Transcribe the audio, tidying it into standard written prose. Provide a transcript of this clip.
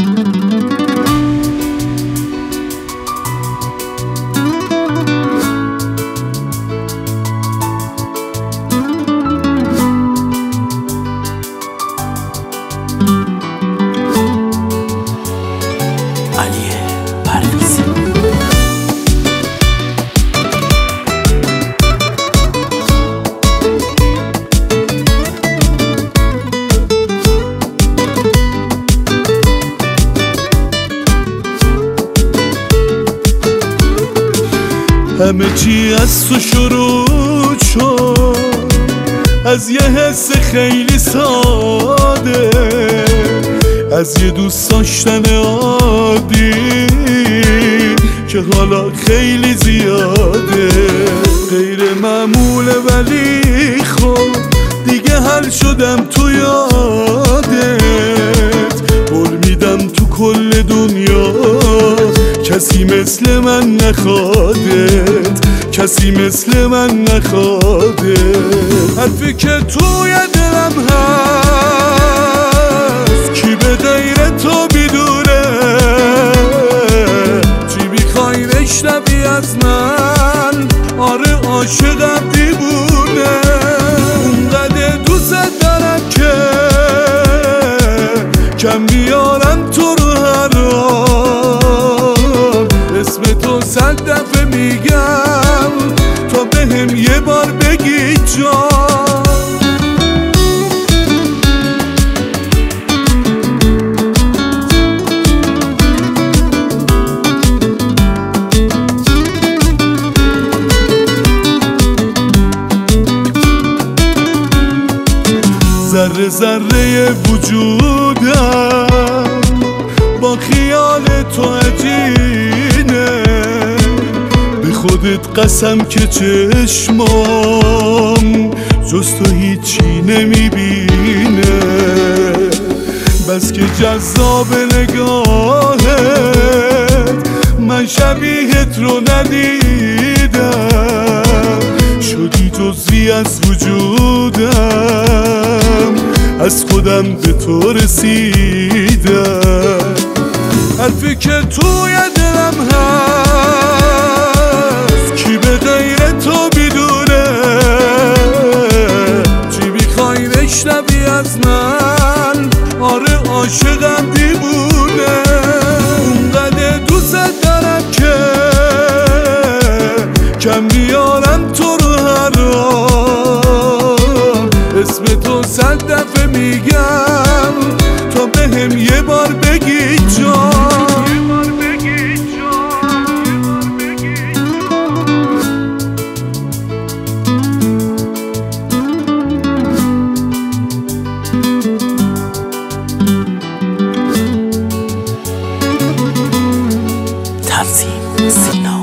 همه چی از تو شروع شد، از یه حس خیلی ساده، از یه دوست داشتن عادی که حالا خیلی زیاده. غیر معموله ولی خب دیگه حل شدم تو یادت. قول میدم تو کل دنیا کسی مثل من نخوادت، کسی مثل من نخوادت. حرفی که توی دلم هست کی به غیر تو بدونه، چی میخوای بشنوی از من؟ آره عاشقم دیوونه، اونقدر دوست دارم که کم بیارم تو رو هر راه. اسم تو 100 دفعه میگم تا بهم یه بار بگی جان. ذره ذره وجودم با خیال تو عجینه، به خودت قسم که چشمام جز تو هیچی نمیبینه. بس که جذاب نگاهت، من شبیهت رو ندیدم، شدی جزوی از وجودم، از خودم به تو رسیدم. حرفی که توی دلم هست کی به غیر تو بدونه، چی میخوای بشنوی از من؟ آره عاشقم دیوونه، اونقدر دوست دارم که کم بیارم تو رو هر راه. اسم تو 100 دفعه میگم تا بهم یه بار بگی جان. ترسیم سینا